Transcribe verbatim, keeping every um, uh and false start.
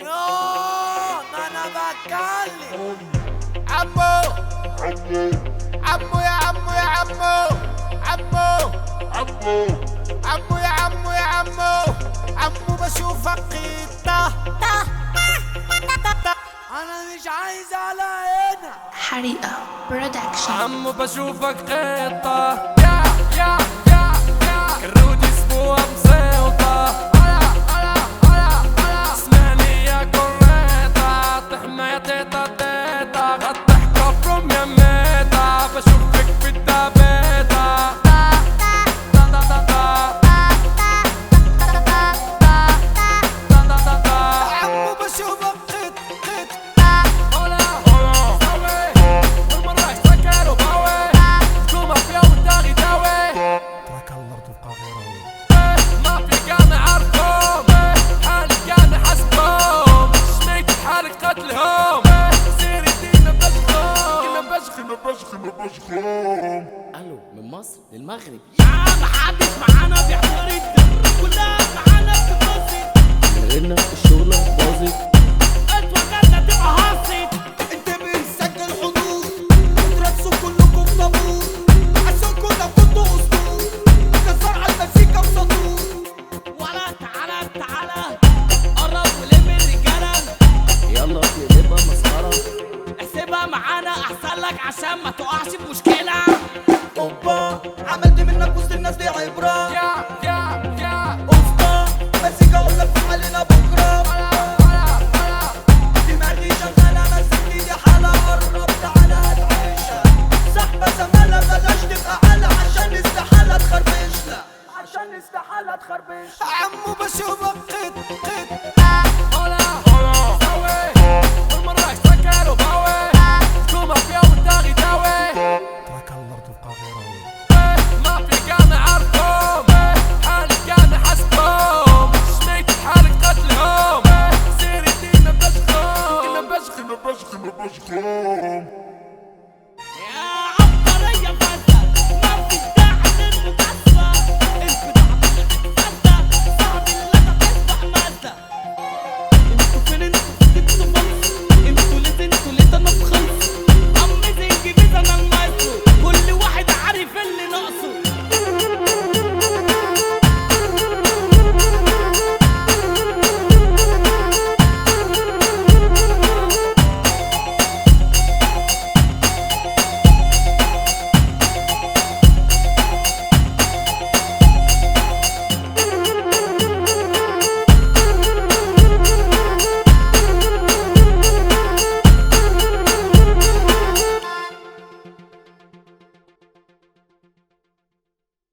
مليون انا بتكلم. عمو عمو يا عمو يا عمو عمو عمو عمو يا عمو يا عمو عمو بشوفك قطة. انا مش عايز على هنا حريقة برودكشن. عمو بشوفك قطة يا يا يا يا كروت اسبوع بسيطة. هلا هلا هلا هلا اسمعني يا كوريطة تحمى يا تيتا تيتا غطح كفرم يا ميتا بشوفك في التابيتا. عمو بشوفك قط قط. هلا هلا سوي بالمرة سكر وباوي كوما فيها والداغي داوي ترك الارض القاهرة ما في كان عارفهم حالي كان حسبهم شميت حالك قتلهم سيري دينا بشخهم بشخ بشخ بشخهم. الو من مصر للمغرب. يا عم محدش معانا بيعترض، كلها معانا بتتبسط، من غيرنا الشغلة باظت. اتوكلنا تبقى هاصت. انت بنسجل حضور ترسوا كلكم طابور عشانكم لو كنتوا اسطول كسر على المزيكا وسطور. ولا تعالى تعالى قرب ولم الرجالة، يلا نقلبها مسخرة. احسبها معانا احسن لك عشان ما تقعش في مشكلة. اوبا عملت منك وسط الناس دي عبرة. يا